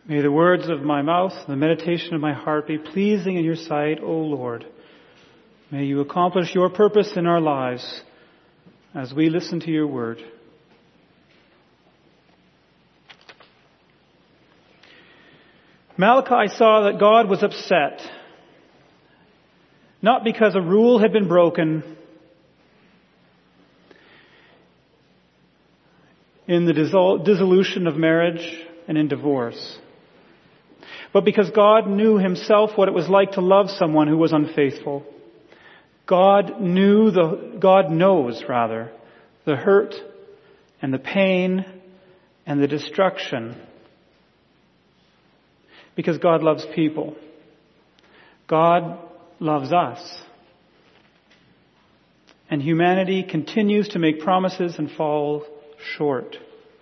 May the words of my mouth, the meditation of my heart be pleasing in your sight, O Lord. May you accomplish your purpose in our lives as we listen to your word. Malachi saw that God was upset, not because a rule had been broken in the dissolution of marriage and in divorce, but because God knew himself what it was like to love someone who was unfaithful. God knows the hurt and the pain and the destruction, because God loves people. God loves us. And humanity continues to make promises and fall short.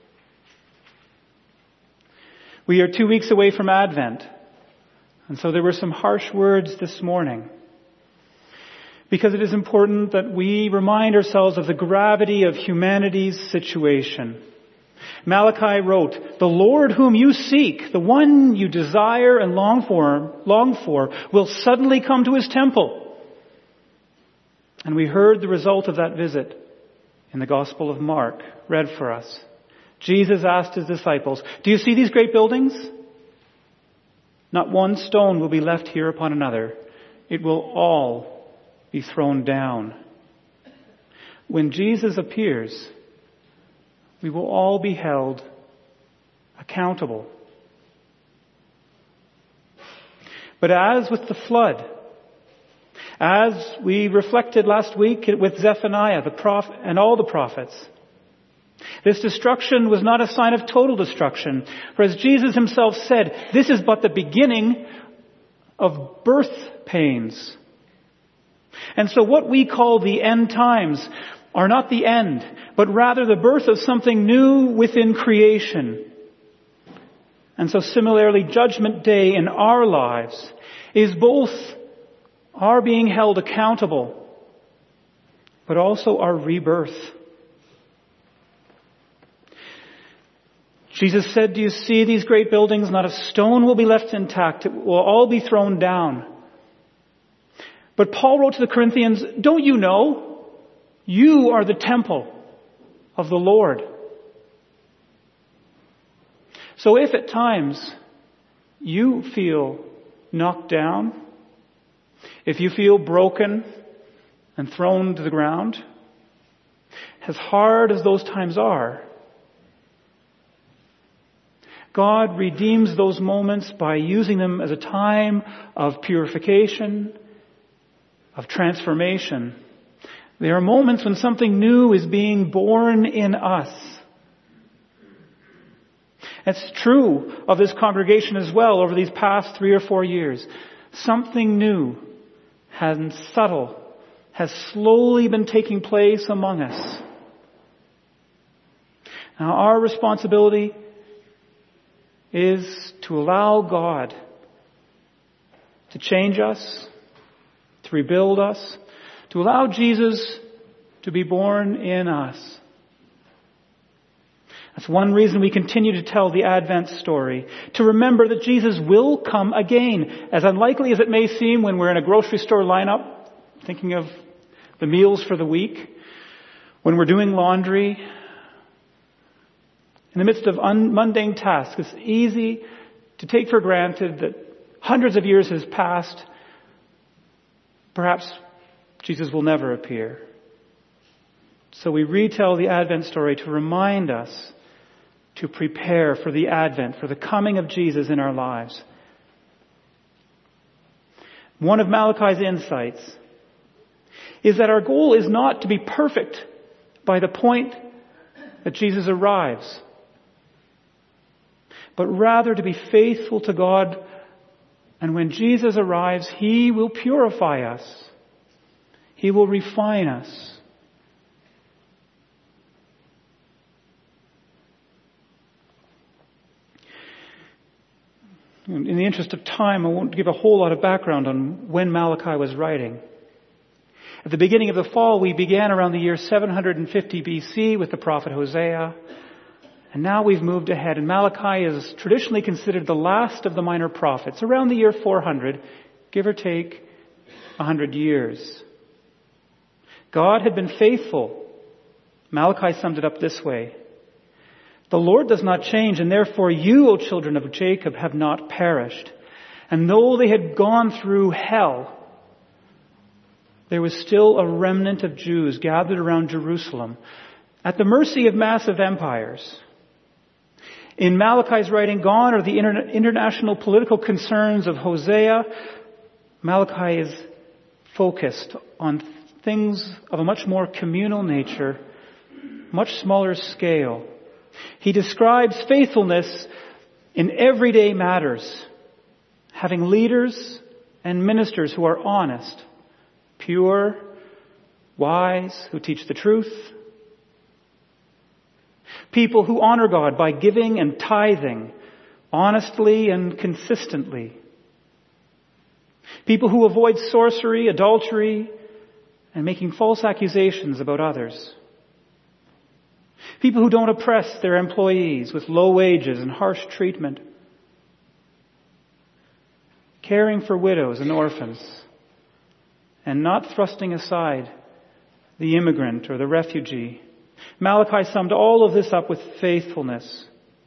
We are 2 weeks away from Advent, and so there were some harsh words this morning, because it is important that we remind ourselves of the gravity of humanity's situation. Malachi wrote, "The Lord whom you seek, the one you desire and long for, will suddenly come to his temple." And we heard the result of that visit in the Gospel of Mark, read for us. Jesus asked his disciples, "Do you see these great buildings? Not one stone will be left here upon another. It will all be thrown down." When Jesus appears, we will all be held accountable. But as with the flood, as we reflected last week with Zephaniah and all the prophets, this destruction was not a sign of total destruction. For as Jesus himself said, this is but the beginning of birth pains. And so what we call the end times are not the end, but rather the birth of something new within creation. And so similarly, Judgment Day in our lives is both our being held accountable, but also our rebirth. Jesus said, "Do you see these great buildings? Not a stone will be left intact. It will all be thrown down." But Paul wrote to the Corinthians, "Don't you know? You are the temple of the Lord." So if at times you feel knocked down, if you feel broken and thrown to the ground, as hard as those times are, God redeems those moments by using them as a time of purification, of transformation. There are moments when something new is being born in us. It's true of this congregation as well over these past 3 or 4 years. Something new and subtle has slowly been taking place among us. Now our responsibility is to allow God to change us, to rebuild us, to allow Jesus to be born in us. That's one reason we continue to tell the Advent story, to remember that Jesus will come again, as unlikely as it may seem when we're in a grocery store lineup, thinking of the meals for the week, when we're doing laundry. In the midst of mundane tasks, it's easy to take for granted that hundreds of years has passed. Perhaps Jesus will never appear. So we retell the Advent story to remind us to prepare for the Advent, for the coming of Jesus in our lives. One of Malachi's insights is that our goal is not to be perfect by the point that Jesus arrives, but rather to be faithful to God. And when Jesus arrives, He will purify us. He will refine us. In the interest of time, I won't give a whole lot of background on when Malachi was writing. At the beginning of the fall, we began around the year 750 BC with the prophet Hosea. And now we've moved ahead, and Malachi is traditionally considered the last of the minor prophets, around the year 400, give or take 100 years. God had been faithful. Malachi summed it up this way: "The Lord does not change, and therefore you, O children of Jacob, have not perished. And though they had gone through hell, there was still a remnant of Jews gathered around Jerusalem at the mercy of massive empires." In Malachi's writing, gone are the international political concerns of Hosea. Malachi is focused on things of a much more communal nature, much smaller scale. He describes faithfulness in everyday matters, having leaders and ministers who are honest, pure, wise, who teach the truth. People who honor God by giving and tithing honestly and consistently. People who avoid sorcery, adultery, and making false accusations about others. People who don't oppress their employees with low wages and harsh treatment. Caring for widows and orphans, and not thrusting aside the immigrant or the refugee. Malachi summed all of this up with faithfulness.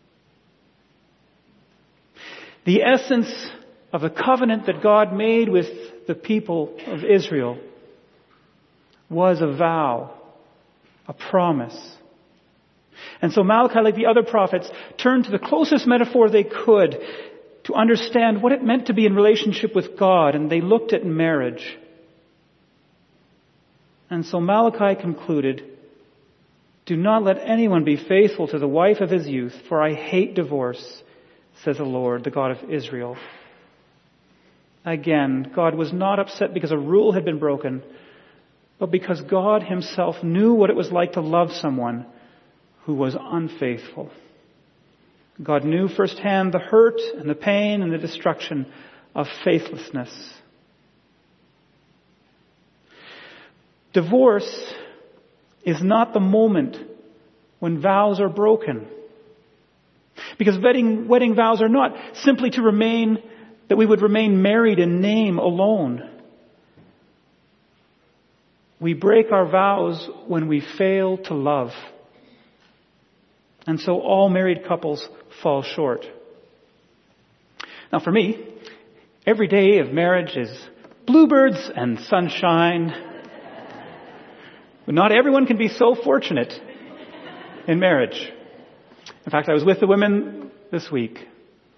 The essence of the covenant that God made with the people of Israel was a vow, a promise. And so Malachi, like the other prophets, turned to the closest metaphor they could to understand what it meant to be in relationship with God, and they looked at marriage. And so Malachi concluded, "Do not let anyone be faithful to the wife of his youth, for I hate divorce, says the Lord, the God of Israel." Again, God was not upset because a rule had been broken, but because God himself knew what it was like to love someone who was unfaithful. God knew firsthand the hurt and the pain and the destruction of faithlessness. Divorce is not the moment when vows are broken. Because wedding vows are not simply that we would remain married in name alone. We break our vows when we fail to love. And so all married couples fall short. Now for me, every day of marriage is bluebirds and sunshine. But not everyone can be so fortunate in marriage. In fact, I was with a woman this week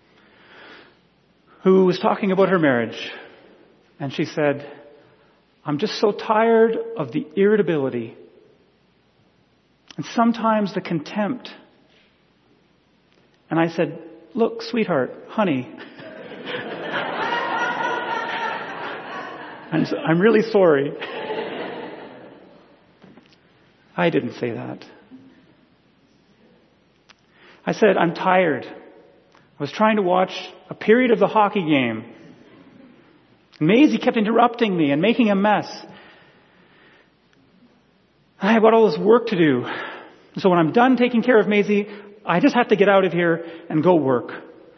who was talking about her marriage. And she said, "I'm just so tired of the irritability and sometimes the contempt." And I said, "Look, sweetheart, honey, I'm really sorry." I didn't say that. I said, "I'm tired. I was trying to watch a period of the hockey game. Maisie kept interrupting me and making a mess. I have got all this work to do. So when I'm done taking care of Maisie, I just have to get out of here and go work."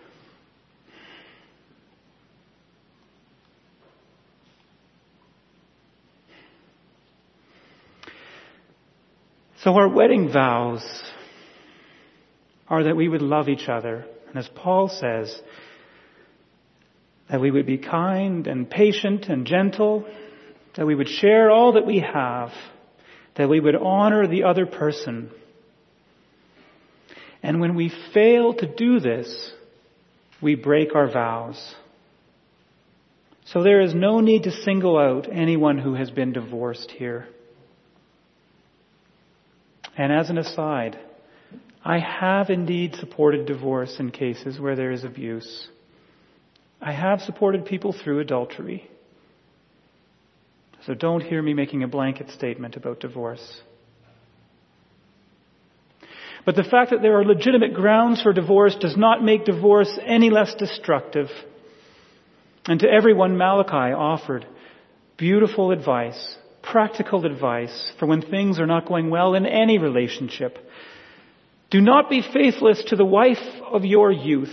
So our wedding vows are that we would love each other. And as Paul says, that we would be kind and patient and gentle, that we would share all that we have, that we would honor the other person. And when we fail to do this, we break our vows. So there is no need to single out anyone who has been divorced here. And as an aside, I have indeed supported divorce in cases where there is abuse. I have supported people through adultery. So don't hear me making a blanket statement about divorce. But the fact that there are legitimate grounds for divorce does not make divorce any less destructive. And to everyone, Malachi offered beautiful advice, practical advice for when things are not going well in any relationship. Do not be faithless to the wife of your youth.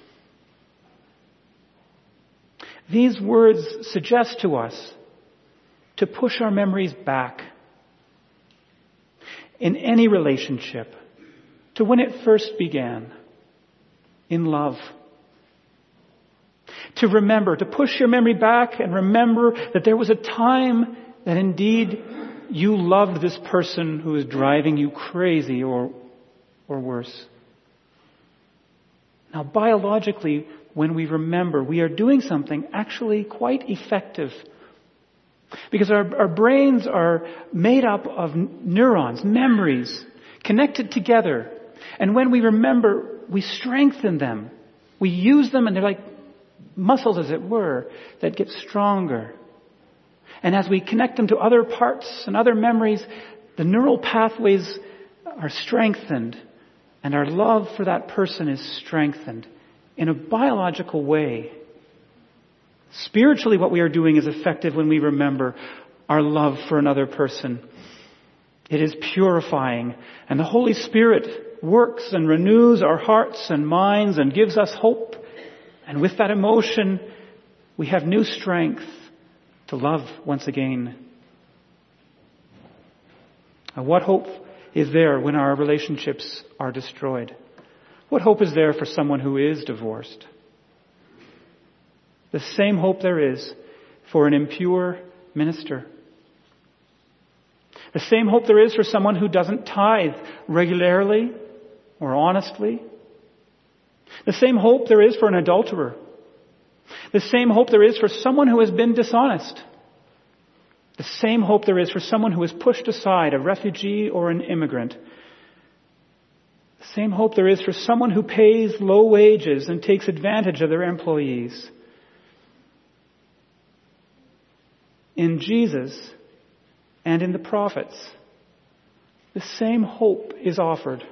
These words suggest to us to push our memories back in any relationship to when it first began, in love. To remember, to push your memory back and remember that there was a time that indeed you loved this person who was driving you crazy or worse. Now, biologically, when we remember, we are doing something actually quite effective. Because our brains are made up of neurons, memories, connected together. And when we remember, we strengthen them. We use them and they're like muscles, as it were, that get stronger. And as we connect them to other parts and other memories, the neural pathways are strengthened. And our love for that person is strengthened in a biological way. Spiritually, what we are doing is effective when we remember our love for another person. It is purifying, and the Holy Spirit works and renews our hearts and minds and gives us hope. And with that emotion, we have new strength to love once again. And what hope is there when our relationships are destroyed? What hope is there for someone who is divorced? The same hope there is for an impure minister. The same hope there is for someone who doesn't tithe regularly or honestly. The same hope there is for an adulterer. The same hope there is for someone who has been dishonest. The same hope there is for someone who is pushed aside, a refugee or an immigrant. The same hope there is for someone who pays low wages and takes advantage of their employees. In Jesus and in the prophets, the same hope is offered.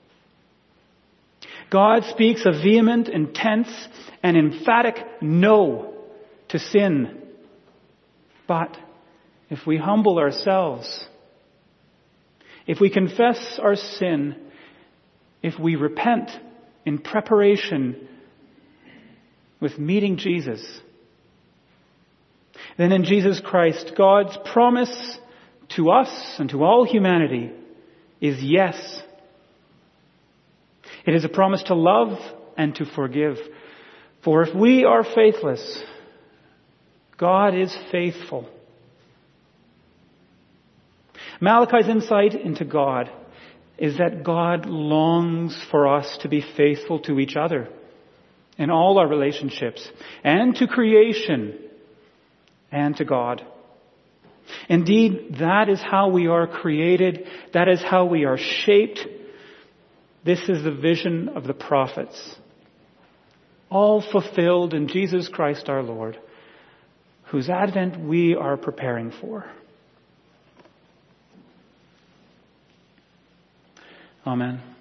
God speaks a vehement, intense, and emphatic no to sin. But if we humble ourselves, if we confess our sin, if we repent in preparation with meeting Jesus, then in Jesus Christ, God's promise to us and to all humanity is yes. It is a promise to love and to forgive. For if we are faithless, God is faithful. Malachi's insight into God is that God longs for us to be faithful to each other in all our relationships and to creation and to God. Indeed, that is how we are created. That is how we are shaped. This is the vision of the prophets, all fulfilled in Jesus Christ our Lord, whose advent we are preparing for. Amen.